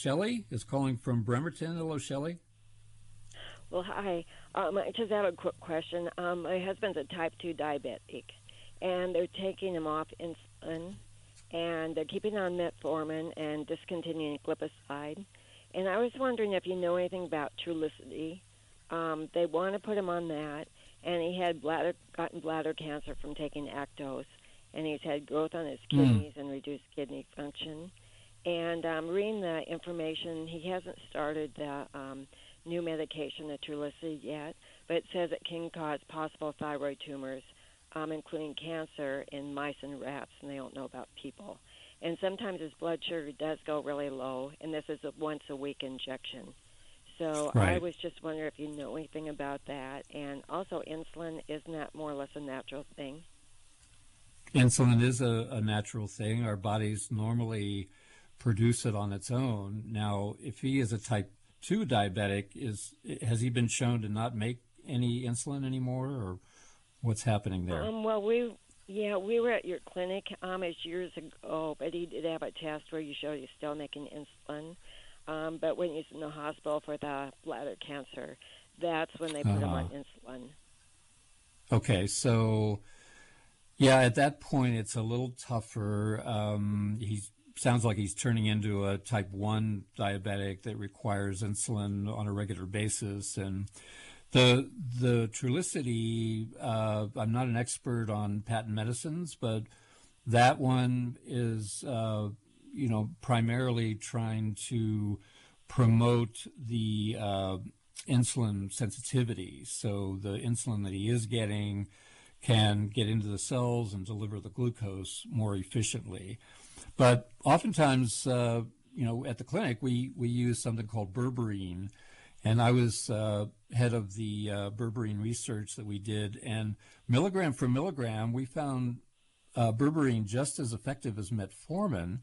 Shelley is calling from Bremerton. Hello, Shelley. Well, hi. I just have a quick question. My husband's a type 2 diabetic, and they're taking him off insulin, and they're keeping on metformin and discontinuing glipizide. And I was wondering if you know anything about Trulicity. They want to put him on that, and he had gotten bladder cancer from taking Actos, and he's had growth on his kidneys and reduced kidney function. And reading the information, he hasn't started the new medication, the Trulicity, yet, but it says it can cause possible thyroid tumors, including cancer in mice and rats, and they don't know about people. And sometimes his blood sugar does go really low, and this is a once-a-week injection. So I was just wondering if you know anything about that. And also insulin, isn't that more or less a natural thing? Insulin is a natural thing. Our bodies normally produce it on its own. Now, if he is a type 2 diabetic, has he been shown to not make any insulin anymore, or what's happening there? Well, we were at your clinic it's years ago, but he did have a test where you showed he's still making insulin. But when he's in the hospital for the bladder cancer, that's when they put him on insulin. Okay, so yeah, at that point it's a little tougher. He sounds like he's turning into a type 1 diabetic that requires insulin on a regular basis. And the Trulicity, I'm not an expert on patent medicines, but that one is primarily trying to promote the insulin sensitivity. So the insulin that he is getting can get into the cells and deliver the glucose more efficiently. But oftentimes, at the clinic, we use something called berberine. And I was head of the berberine research that we did. And milligram for milligram, we found berberine just as effective as metformin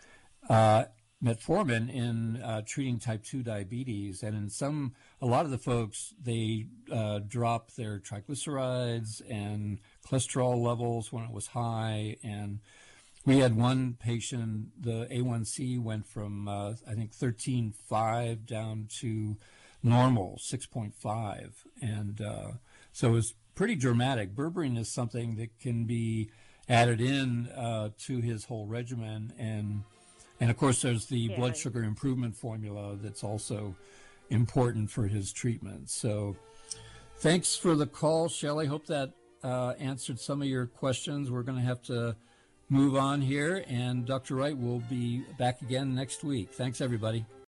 in treating type 2 diabetes. And in a lot of the folks, they drop their triglycerides and cholesterol levels when it was high. And we had one patient, the A1C went from, I think, 13.5 down to normal, 6.5. And so it was pretty dramatic. Berberine is something that can be added in to his whole regimen. And of course, there's the blood sugar improvement formula that's also important for his treatment. So thanks for the call, Shelley. Hope that answered some of your questions. We're going to have to move on here, and Dr. Wright will be back again next week. Thanks, everybody.